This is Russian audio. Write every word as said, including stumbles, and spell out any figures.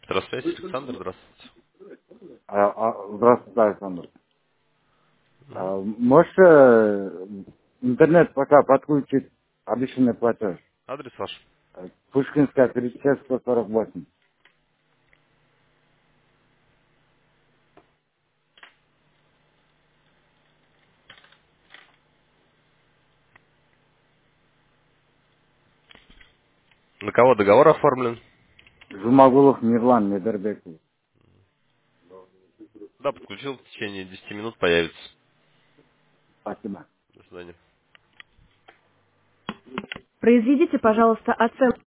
Здравствуйте, Александр, здравствуйте. А, а, здравствуйте, Александр. Мгм. А, можешь э, интернет пока подключить обещанный платеж? Адрес ваш. Э, Пушкинская, тридцать шесть, сто сорок восемь. На кого договор оформлен? Жумагулов Мирлан Медербеков. Да, подключил, в течение десяти минут появится. Спасибо. До свидания. Произведите, пожалуйста, оценку.